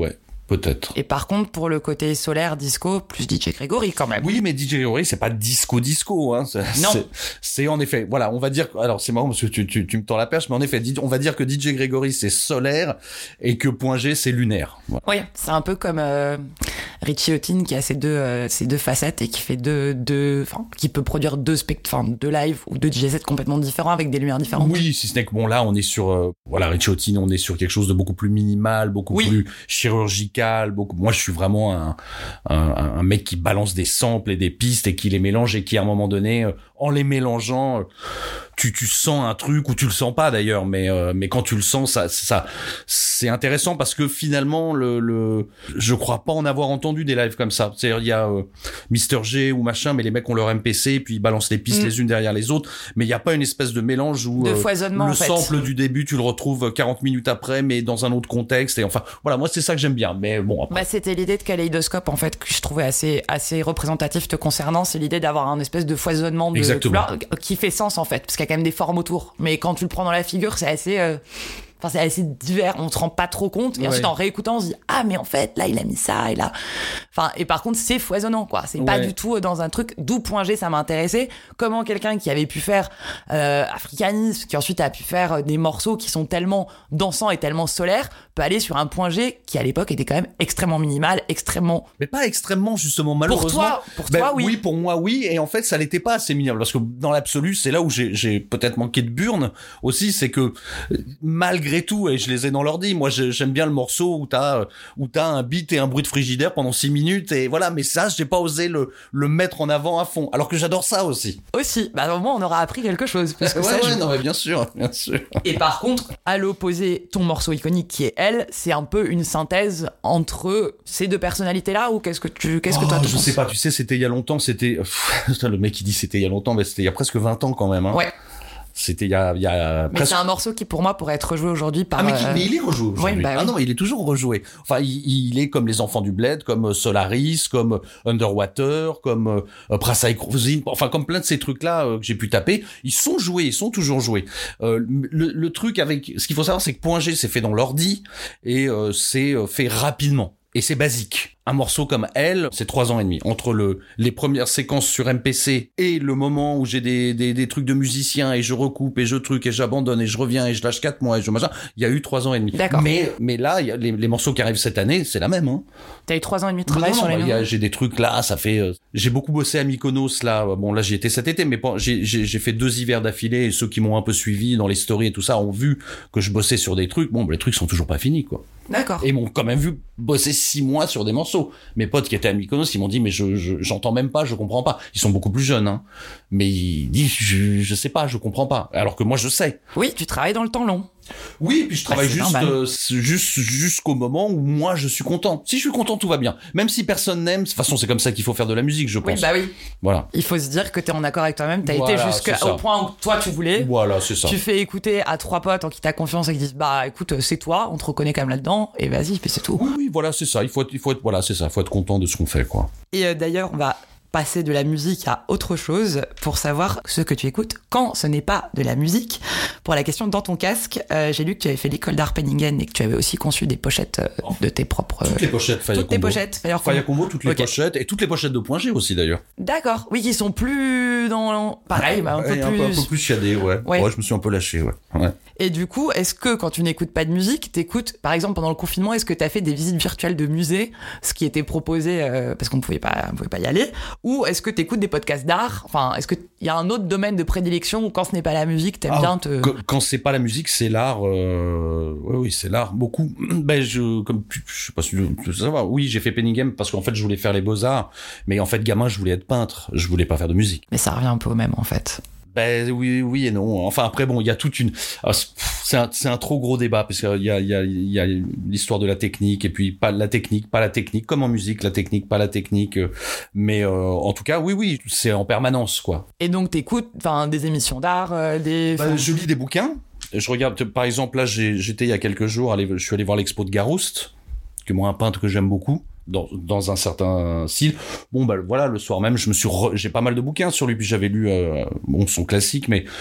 peut-être. Et par contre, pour le côté solaire, disco, plus D J Grégory quand même. Oui, mais D J Grégory, c'est pas disco-disco. Hein. C'est, non. C'est, c'est en effet, voilà, on va dire... Alors, c'est marrant parce que tu, tu, tu me tends la perche, mais en effet, on va dire que D J Grégory, c'est solaire et que Point G, c'est lunaire. Voilà. Oui, c'est un peu comme euh, Richie Houghton qui a ses deux, euh, ses deux facettes et qui fait deux... deux enfin, qui peut produire deux, spect- enfin, deux lives ou deux D J sets complètement différents avec des lumières différentes. Oui, si ce n'est que bon, là, on est sur... Euh, voilà, Richie Houghton, on est sur quelque chose de beaucoup plus minimal, beaucoup oui. plus chirurgical. Beaucoup... Moi, je suis vraiment un, un, un mec qui balance des samples et des pistes et qui les mélange et qui, à un moment donné, euh, en les mélangeant, euh, tu, tu sens un truc ou tu le sens pas d'ailleurs, mais, euh, mais quand tu le sens, ça, ça, c'est intéressant parce que finalement, le, le, je crois pas en avoir entendu des lives comme ça. C'est-à-dire, il y a euh, Mister G ou machin, mais les mecs ont leur M P C, puis ils balancent les pistes mmh. les unes derrière les autres, mais il y a pas une espèce de mélange où de euh, foisonnement, le en fait. sample du début, tu le retrouves quarante minutes après, mais dans un autre contexte. Et enfin, voilà, moi, c'est ça que j'aime bien. Mais bon, après... Bah, c'était l'idée de Kaleidoscope, en fait, que je trouvais assez, assez représentatif te concernant. C'est l'idée d'avoir un espèce de foisonnement de couleurs qui fait sens, en fait, parce qu'il y a quand même des formes autour. Mais quand tu le prends dans la figure, c'est assez... Euh... Enfin, c'est assez divers, on se rend pas trop compte. Et ouais. ensuite, en réécoutant, on se dit, ah, mais en fait, là, il a mis ça, et là. Enfin, et par contre, c'est foisonnant, quoi. C'est ouais. pas du tout dans un truc, d'où Point G, ça m'a intéressé. Comment quelqu'un qui avait pu faire, euh, Africanisme, qui ensuite a pu faire des morceaux qui sont tellement dansants et tellement solaires, peut aller sur un Point G qui, à l'époque, était quand même extrêmement minimal, extrêmement. Mais pas extrêmement, justement, malheureusement. Pour toi, pour ben, toi, oui. Oui, pour moi, oui. Et en fait, ça l'était pas assez minimal. Parce que dans l'absolu, c'est là où j'ai, j'ai peut-être manqué de burne aussi, c'est que, malgré tout, et je les ai dans l'ordi. Moi, j'aime bien le morceau où t'as, où t'as un beat et un bruit de frigidaire pendant six minutes et voilà. Mais ça, j'ai pas osé le, le mettre en avant à fond. Alors que j'adore ça aussi. Aussi. Bah, au moins, on aura appris quelque chose. Parce que ouais, ça, ouais, je... non, mais bien sûr, bien sûr. Et par contre, à l'opposé, ton morceau iconique qui est Elle, c'est un peu une synthèse entre ces deux personnalités-là ou qu'est-ce que tu, qu'est-ce oh, que toi, tu je penses sais pas. Tu sais, c'était il y a longtemps. C'était, le mec qui dit c'était il y a longtemps, mais c'était il y a presque vingt ans quand même. Hein. Ouais. C'était il y a, il y a mais presque... c'est un morceau qui pour moi pourrait être rejoué aujourd'hui par... Ah mais, qui, mais il est rejoué aujourd'hui. Oui, bah, ah oui. non, il est toujours rejoué. Enfin, il, il est comme Les Enfants du Bled, comme Solaris, comme Underwater, comme euh, Prasaï Kruzin, enfin comme plein de ces trucs-là euh, que j'ai pu taper. Ils sont joués, ils sont toujours joués. Euh, le, le truc avec... Ce qu'il faut savoir, c'est que Point G, c'est fait dans l'ordi et euh, c'est fait rapidement. Et c'est basique. Un morceau comme Elle, c'est trois ans et demi. Entre le, les premières séquences sur M P C et le moment où j'ai des, des, des trucs de musiciens et je recoupe et je truc et j'abandonne et je reviens et je lâche quatre mois et je machin, il y a eu trois ans et demi. D'accord. Mais, mais là, y a les, les morceaux qui arrivent cette année, c'est la même, hein. T'as eu trois ans et demi de travail non, sur non, les y a, j'ai des trucs là, ça fait, euh, j'ai beaucoup bossé à Mykonos, là. Bon, là, j'y étais cet été, mais bon, j'ai, j'ai, j'ai fait deux hivers d'affilée et ceux qui m'ont un peu suivi dans les stories et tout ça ont vu que je bossais sur des trucs. Bon, bah, les trucs sont toujours pas finis, quoi. D'accord. Et m'ont quand même vu bosser six mois sur des morceaux. Mes potes qui étaient à Mykonos, ils m'ont dit, mais je, je, j'entends même pas, je comprends pas. Ils sont beaucoup plus jeunes, hein. Mais ils disent, je, je sais pas, je comprends pas. Alors que moi, je sais. Oui, tu travailles dans le temps long. Oui, puis je travaille bah, juste, euh, juste jusqu'au moment où moi je suis content. Si je suis content, tout va bien. Même si personne n'aime, de toute façon c'est comme ça qu'il faut faire de la musique, je pense. Oui, bah oui. Voilà. Il faut se dire que t'es en accord avec toi-même. T'as voilà, été jusqu'au point où toi tu voulais. Voilà, c'est ça. Tu fais écouter à trois potes en qui t'as confiance et qui disent bah écoute c'est toi, on te reconnaît quand même là-dedans et vas-y, puis c'est tout. Oui, oui, voilà, c'est ça. Il faut être, il faut être, voilà, c'est ça. Il faut être content de ce qu'on fait, quoi. Et euh, d'ailleurs, on va passer de la musique à autre chose pour savoir ce que tu écoutes quand ce n'est pas de la musique. Pour la question dans ton casque, euh, j'ai lu que tu avais fait l'école d'art Penningen et que tu avais aussi conçu des pochettes euh, de tes propres... Toutes les pochettes Faya Toutes Combo. les pochettes Faya Combo. Faya Combo, toutes les okay. pochettes et toutes les pochettes de Point G aussi d'ailleurs. D'accord, oui, qui sont plus dans... Pareil, bah, un, ouais, peu un, plus... peu, un peu plus chiadé, ouais. ouais. Ouais, je me suis un peu lâché, ouais. ouais. Et du coup, est-ce que quand tu n'écoutes pas de musique, t'écoutes, par exemple pendant le confinement, est-ce que t'as fait des visites virtuelles de musées, ce qui était proposé euh, parce qu'on pouvait pas, on pouvait pas y aller, ou est-ce que t'écoutes des podcasts d'art? Enfin, est-ce qu'il y a un autre domaine de prédilection où quand ce n'est pas la musique, t'aimes ah, bien te... Quand, quand c'est pas la musique, c'est l'art. Euh... Oui, oui, c'est l'art. Beaucoup. Ben, je, comme, je sais pas si tu veux savoir. Oui, j'ai fait Penningen parce qu'en fait, je voulais faire les beaux-arts, mais en fait, gamin, je voulais être peintre. Je voulais pas faire de musique. Mais ça revient un peu au même, en fait. Ben oui, oui et non. Enfin après bon, il y a toute une, c'est un, c'est un trop gros débat parce qu'il y a, il y a, il y a l'histoire de la technique et puis pas la technique, pas la technique, comme en musique, la technique, pas la technique. Mais euh, en tout cas, oui, oui, c'est en permanence quoi. Et donc t'écoutes, enfin des émissions d'art, euh, des. Ben, je lis des bouquins. Je regarde, par exemple là, j'ai, j'étais il y a quelques jours, allé, je suis allé voir l'expo de Garouste, que moi un peintre que j'aime beaucoup. Dans, dans un certain style. Bon, bah, voilà, le soir même, je me suis, re... j'ai pas mal de bouquins sur lui, puis j'avais lu, euh, bon, son classique, mais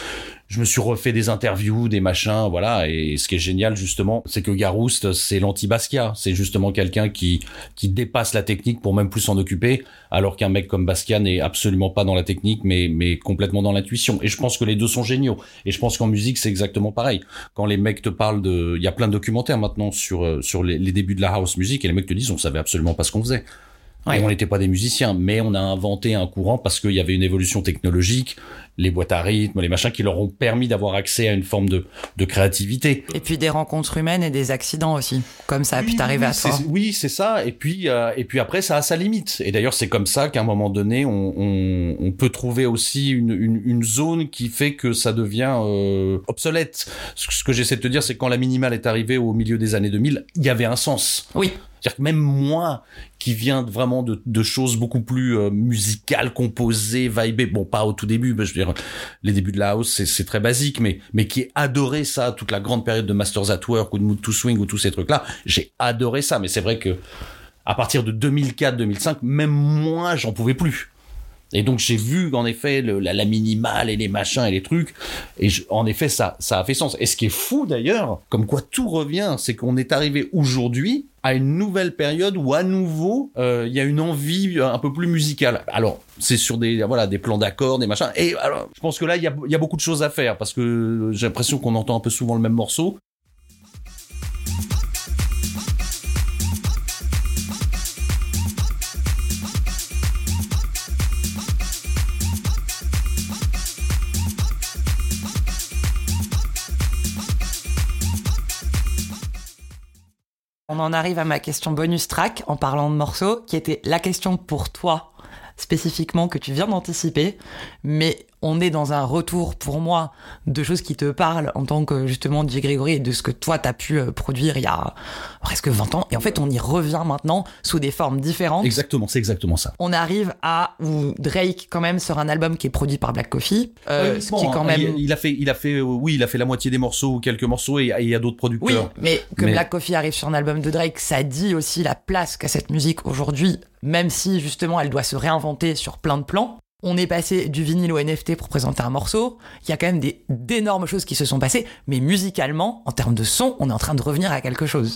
je me suis refait des interviews, des machins, voilà. Et ce qui est génial, justement, c'est que Garouste, c'est l'anti-Basquiat. C'est justement quelqu'un qui, qui dépasse la technique pour même plus s'en occuper, alors qu'un mec comme Basquiat n'est absolument pas dans la technique, mais, mais complètement dans l'intuition. Et je pense que les deux sont géniaux. Et je pense qu'en musique, c'est exactement pareil. Quand les mecs te parlent de, il y a plein de documentaires maintenant sur, sur les, les débuts de la house music, et les mecs te disent, on savait absolument pas ce qu'on faisait. Ouais. Et on n'était pas des musiciens, mais on a inventé un courant parce qu'il y avait une évolution technologique, les boîtes à rythme, les machins qui leur ont permis d'avoir accès à une forme de, de créativité. Et puis des rencontres humaines et des accidents aussi, comme ça a oui, pu t'arriver oui, à toi. C'est, oui, c'est ça. Et puis, euh, et puis après, ça a sa limite. Et d'ailleurs, c'est comme ça qu'à un moment donné, on, on, on peut trouver aussi une, une, une zone qui fait que ça devient euh, obsolète. Ce que j'essaie de te dire, c'est que quand la minimale est arrivée au milieu des années deux mille, il y avait un sens. Oui. C'est-à-dire que même moi, qui viens vraiment de, de choses beaucoup plus euh, musicales, composées, vibées, bon, pas au tout début, mais je veux dire, les débuts de la house, c'est, c'est très basique, mais, mais qui ai adoré ça, toute la grande période de Masters at Work ou de Mood to Swing ou tous ces trucs-là, j'ai adoré ça, mais c'est vrai que à partir de deux mille quatre deux mille cinq, même moi, j'en pouvais plus. Et donc j'ai vu en effet le, la, la minimale et les machins et les trucs, et je, en effet ça ça a fait sens. Et ce qui est fou d'ailleurs, comme quoi tout revient, c'est qu'on est arrivé aujourd'hui à une nouvelle période où à nouveau il euh, y a une envie un peu plus musicale. Alors c'est sur des voilà des plans d'accords, des machins. Et alors je pense que là il y a il y a beaucoup de choses à faire parce que j'ai l'impression qu'on entend un peu souvent le même morceau. On en arrive à ma question bonus track en parlant de morceaux, qui était la question pour toi spécifiquement que tu viens d'anticiper, mais on est dans un retour pour moi de choses qui te parlent en tant que justement J. Gregory et de ce que toi t'as pu produire il y a presque vingt ans, et en fait on y revient maintenant sous des formes différentes. Exactement, c'est exactement ça. On arrive à où Drake quand même sort un album qui est produit par Black Coffee, euh, oui, ce bon, qui est quand même... il, il a fait, il a fait, oui, il a fait la moitié des morceaux ou quelques morceaux, et il y a d'autres producteurs. Oui, mais que mais... Black Coffee arrive sur un album de Drake, ça dit aussi la place qu'a cette musique aujourd'hui, même si justement elle doit se réinventer sur plein de plans. On est passé du vinyle au N F T pour présenter un morceau. Il y a quand même des, d'énormes choses qui se sont passées, mais musicalement, en termes de son, on est en train de revenir à quelque chose.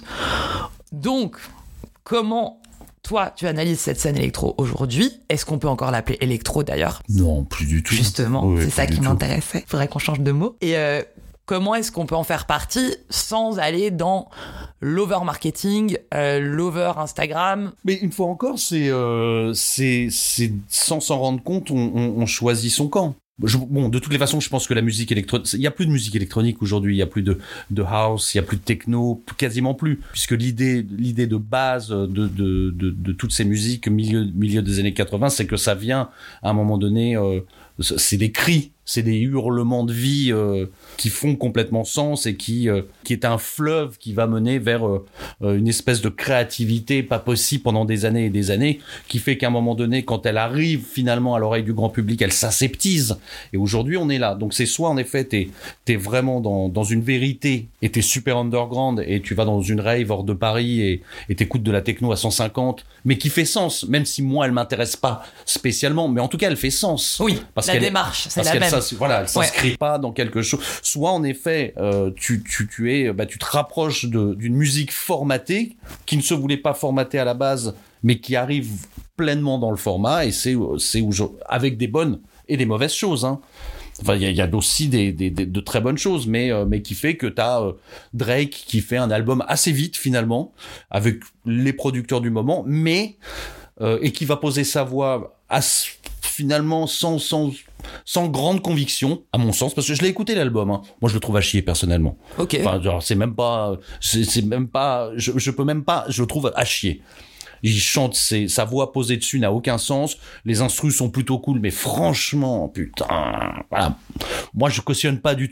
Donc, comment toi, tu analyses cette scène électro aujourd'hui? Est-ce qu'on peut encore l'appeler électro d'ailleurs? Non, plus du tout. Justement, oui, c'est ça qui tout. m'intéressait. Faudrait qu'on change de mot. Et euh, comment est-ce qu'on peut en faire partie sans aller dans l'over-marketing, euh, l'over-Instagram? Mais une fois encore, c'est, euh, c'est, c'est sans s'en rendre compte, on, on, on choisit son camp. Je, bon, de toutes les façons, je pense que la musique électronique, il y a plus de musique électronique aujourd'hui, il y a plus de, de house, il y a plus de techno, quasiment plus, puisque l'idée, l'idée de base de, de, de, de toutes ces musiques milieu, milieu des années quatre-vingts, c'est que ça vient à un moment donné, euh, c'est des cris, c'est des hurlements de vie euh, qui font complètement sens et qui euh, qui est un fleuve qui va mener vers euh, une espèce de créativité pas possible pendant des années et des années, qui fait qu'à un moment donné, quand elle arrive finalement à l'oreille du grand public, elle s'aseptise. Et aujourd'hui, on est là. Donc c'est soit en effet t'es t'es vraiment dans dans une vérité et t'es super underground et tu vas dans une rave hors de Paris et et t'écoutes de la techno à cent cinquante, mais qui fait sens, même si moi elle m'intéresse pas spécialement, mais en tout cas elle fait sens. Oui, parce la qu'elle démarche, est, c'est la même. Voilà, elle s'inscrit ouais. pas dans quelque chose. Soit en effet, euh, tu tu tu es, bah tu te rapproches de d'une musique formatée qui ne se voulait pas formatée à la base, mais qui arrive pleinement dans le format, et c'est c'est où je, avec des bonnes et des mauvaises choses. Hein. Enfin, il y a, y a aussi des, des, des de très bonnes choses, mais euh, mais qui fait que t'as euh, Drake qui fait un album assez vite finalement avec les producteurs du moment, mais euh, et qui va poser sa voix à, finalement sans sans sans grande conviction, à mon sens, parce que je l'ai écouté l'album. Hein. Moi, je le trouve à chier personnellement. Ok. Enfin, genre, c'est même pas, c'est, c'est même pas, je, je peux même pas, je le trouve à chier. Il chante, c'est, sa voix posée dessus n'a aucun sens. Les instrus sont plutôt cool, mais franchement, putain, voilà. Moi, je cautionne pas du tout.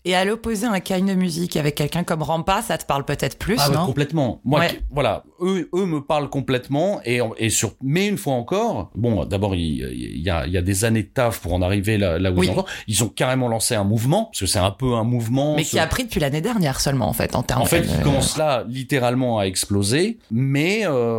Et à l'opposé, un kind de musique avec quelqu'un comme Rampa, ça te parle peut-être plus, ah, non? Ouais, complètement. Moi, ouais. qui, voilà, eux, eux me parlent complètement et, et sur, mais une fois encore, bon, d'abord, il, il y a, il y a des années de taf pour en arriver là, là où oui. ils sont. Ils ont carrément lancé un mouvement, parce que c'est un peu un mouvement. Mais ce... qui a pris depuis l'année dernière seulement, en fait, en termes En fait, de... il commence là, littéralement, à exploser. Mais,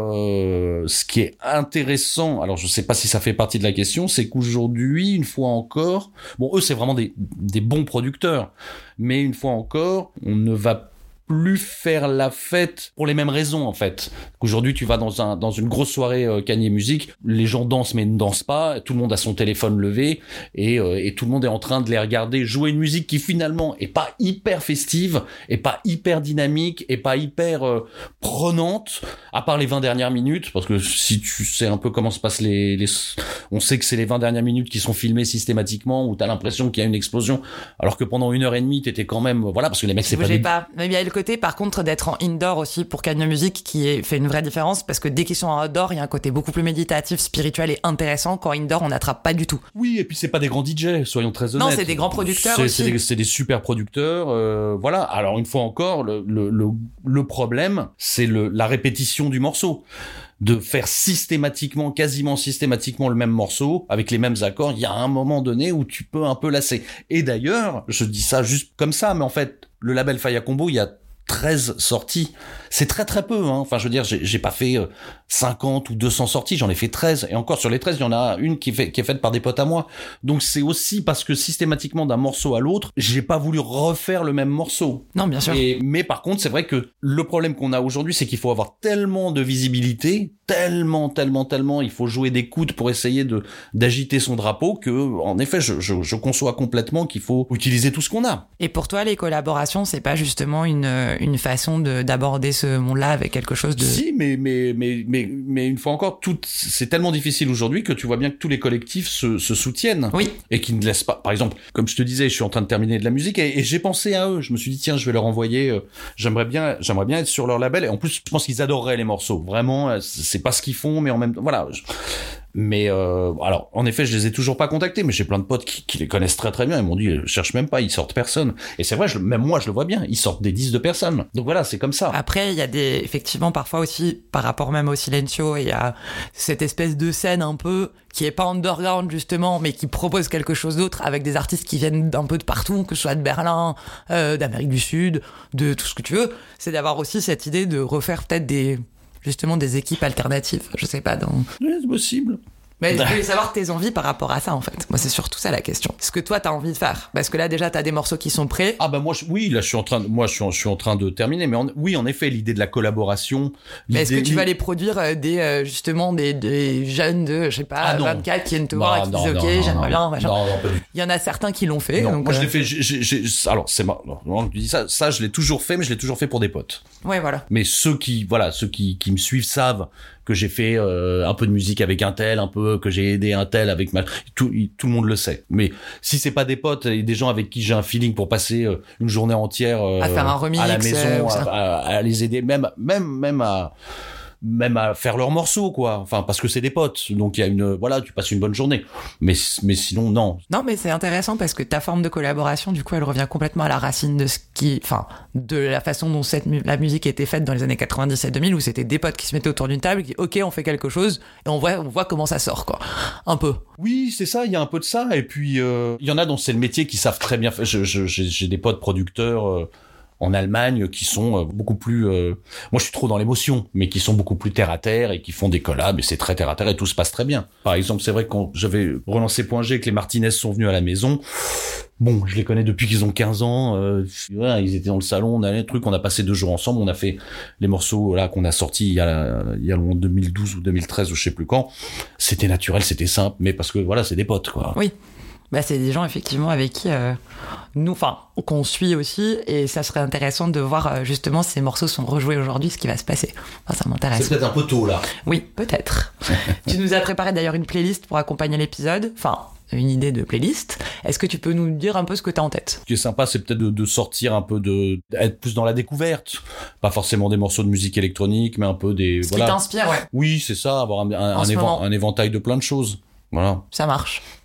euh, ce qui est intéressant, alors je sais pas si ça fait partie de la question, c'est qu'aujourd'hui, une fois encore, bon, eux, c'est vraiment des, des bons producteurs. Mais une fois encore, on ne va plus faire la fête pour les mêmes raisons en fait. Aujourd'hui, tu vas dans un dans une grosse soirée euh, Kanye Music, les gens dansent mais ne dansent pas, tout le monde a son téléphone levé et euh, et tout le monde est en train de les regarder jouer une musique qui finalement est pas hyper festive, est pas hyper dynamique, est pas hyper euh, prenante à part les vingt dernières minutes, parce que si tu sais un peu comment se passent les les on sait que c'est les vingt dernières minutes qui sont filmées systématiquement où t'as l'impression qu'il y a une explosion alors que pendant une heure et demie t'étais quand même voilà parce que les mecs c'est pas, des... pas mais il y a le côté par contre d'être en indoor aussi pour Kanye Music qui est, fait une vraie différence parce que dès qu'ils sont en outdoor il y a un côté beaucoup plus méditatif, spirituel et intéressant. Quand indoor on n'attrape pas du tout. Oui, et puis c'est pas des grands D J, soyons très honnêtes. Non, c'est des grands producteurs c'est, aussi. C'est des, c'est des super producteurs, euh, voilà. Alors une fois encore, le, le, le, le problème, c'est le, la répétition du morceau. De faire systématiquement, quasiment systématiquement le même morceau, avec les mêmes accords, il y a un moment donné où tu peux un peu lasser. Et d'ailleurs, je dis ça juste comme ça, mais en fait, le label Faya Combo, il y a treize sorties. C'est très très peu, hein. Enfin, je veux dire, j'ai, j'ai pas fait euh, cinquante ou deux cents sorties, j'en ai fait treize. Et encore, sur les treize, il y en a une qui, fait, qui est faite par des potes à moi. Donc, c'est aussi parce que systématiquement, d'un morceau à l'autre, j'ai pas voulu refaire le même morceau. Non, bien sûr. Et, mais par contre, c'est vrai que le problème qu'on a aujourd'hui, c'est qu'il faut avoir tellement de visibilité, tellement, tellement, tellement, il faut jouer des coudes pour essayer de d'agiter son drapeau que, en effet, je, je, je conçois complètement qu'il faut utiliser tout ce qu'on a. Et pour toi, les collaborations, c'est pas justement une une façon de d'aborder ce monde-là avec quelque chose de... Si, mais mais mais mais mais une fois encore, tout c'est tellement difficile aujourd'hui que tu vois bien que tous les collectifs se se soutiennent. Oui. Et qui ne laissent pas. Par exemple, comme je te disais, je suis en train de terminer de la musique et, et j'ai pensé à eux. Je me suis dit tiens, je vais leur envoyer. Euh, j'aimerais bien, j'aimerais bien être sur leur label. Et en plus, je pense qu'ils adoreraient les morceaux. Vraiment, c'est pas ce qu'ils font, mais en même temps, voilà. Je... Mais euh, alors, en effet, je les ai toujours pas contactés, mais j'ai plein de potes qui, qui les connaissent très très bien. Ils m'ont dit, cherche même pas, ils sortent personne. Et c'est vrai, je, même moi, je le vois bien, ils sortent des disques de personnes. Donc voilà, c'est comme ça. Après, il y a des, effectivement, parfois aussi, par rapport même au Silencio, il y a cette espèce de scène un peu qui est pas underground justement, mais qui propose quelque chose d'autre avec des artistes qui viennent d'un peu de partout, que ce soit de Berlin, euh, d'Amérique du Sud, de tout ce que tu veux. C'est d'avoir aussi cette idée de refaire peut-être des justement des équipes alternatives, je sais pas, dans... Oui, c'est possible. Mais je voulais savoir tes envies par rapport à ça, en fait. Moi, c'est surtout ça la question. Ce que toi, t'as envie de faire. Parce que là, déjà, t'as des morceaux qui sont prêts. Ah bah moi, je, oui, là, je suis en train de, moi, je suis en, je suis en train de terminer. Mais en, oui, en effet, l'idée de la collaboration. Mais est-ce que tu li... vas les produire euh, des, euh, justement, des, des jeunes de, je sais pas, ah vingt-quatre qui viennent te voir et qui disent, ok, j'aimerais bien, machin. Non, non, pas du tout. Il y en a certains qui l'ont fait. Non, donc, moi, euh... je l'ai fait, j'ai, j'ai, alors, c'est marrant. Non, tu dis ça, ça, je l'ai toujours fait, mais je l'ai toujours fait pour des potes. Ouais, voilà. Mais ceux qui, voilà, ceux qui, qui me suivent savent que j'ai fait euh, un peu de musique avec un tel, un peu que j'ai aidé un tel avec ma, tout, tout le monde le sait. Mais si c'est pas des potes et des gens avec qui j'ai un feeling pour passer euh, une journée entière euh, à faire un remix à la maison, euh, à, à, à les aider, même, même, même à même à faire leurs morceaux, quoi. Enfin, parce que c'est des potes. Donc, il y a une, voilà, tu passes une bonne journée. Mais, mais sinon, non. Non, mais c'est intéressant parce que ta forme de collaboration, du coup, elle revient complètement à la racine de ce qui, enfin, de la façon dont cette, la musique était faite dans les années quatre-vingt-dix et deux mille, où c'était des potes qui se mettaient autour d'une table et qui, ok, on fait quelque chose et on voit, on voit comment ça sort, quoi. Un peu. Oui, c'est ça, il y a un peu de ça. Et puis, euh, il y en a dont c'est le métier qui savent très bien faire. Je, je, j'ai, j'ai des potes producteurs, euh, en Allemagne qui sont beaucoup plus euh... moi je suis trop dans l'émotion mais qui sont beaucoup plus terre à terre et qui font des collabs et c'est très terre à terre et tout se passe très bien. Par exemple, c'est vrai que quand j'avais relancé Point G que les Martinez sont venus à la maison, bon, je les connais depuis qu'ils ont quinze ans, euh, voilà, ils étaient dans le salon, on a les trucs, on a passé deux jours ensemble, on a fait les morceaux là qu'on a sortis il y a il y a en deux mille douze ou deux mille treize ou je sais plus quand. C'était naturel, c'était simple, mais parce que voilà, c'est des potes, quoi. Oui. Bah, c'est des gens effectivement avec qui euh, nous, enfin, qu'on suit aussi, et ça serait intéressant de voir euh, justement si ces morceaux sont rejoués aujourd'hui, ce qui va se passer. Enfin, ça m'intéresse. C'est peut-être un peu tôt là. Oui, peut-être. Tu nous as préparé d'ailleurs une playlist pour accompagner l'épisode, enfin une idée de playlist. Est-ce que tu peux nous dire un peu ce que tu as en tête ? Ce qui est sympa, c'est peut-être de, de sortir un peu de, être plus dans la découverte, pas forcément des morceaux de musique électronique, mais un peu des ce voilà. qui t'inspire, ouais. Oui, c'est ça, avoir un, un, un, évan- un éventail de plein de choses. Voilà. Ça marche.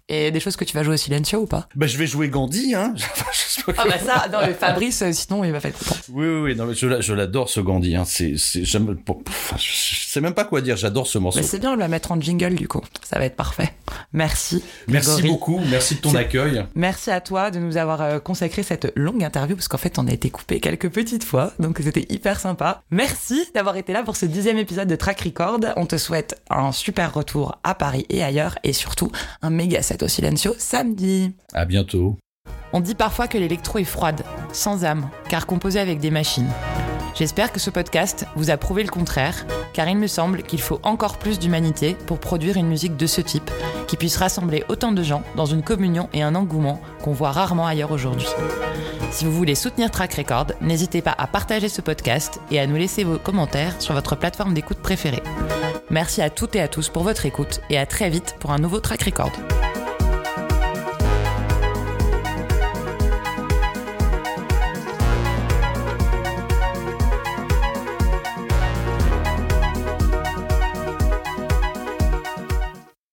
Et des choses que tu vas jouer au Silencio ou pas? Bah, je vais jouer Gandhi, hein. Ah bah ça, non, mais Fabrice, sinon, il va faire content. Oui, oui, oui, non, mais je, je l'adore, ce Gandhi, hein. C'est, c'est, j'aime, enfin, je sais même pas quoi dire, j'adore ce morceau. Mais c'est bien, on va mettre en jingle, du coup. Ça va être parfait. Merci. Merci Grégory. beaucoup, merci de ton c'est... accueil. Merci à toi de nous avoir consacré cette longue interview, parce qu'en fait, on a été coupé quelques petites fois, donc c'était hyper sympa. Merci d'avoir été là pour ce dixième épisode de Track Record. On te souhaite un super retour à Paris et ailleurs, et surtout un méga set au Silencio samedi. À bientôt. On dit parfois que l'électro est froide, sans âme, car composée avec des machines. J'espère que ce podcast vous a prouvé le contraire, car il me semble qu'il faut encore plus d'humanité pour produire une musique de ce type, qui puisse rassembler autant de gens dans une communion et un engouement qu'on voit rarement ailleurs aujourd'hui. Si vous voulez soutenir Track Record, n'hésitez pas à partager ce podcast et à nous laisser vos commentaires sur votre plateforme d'écoute préférée. Merci à toutes et à tous pour votre écoute et à très vite pour un nouveau Track Record.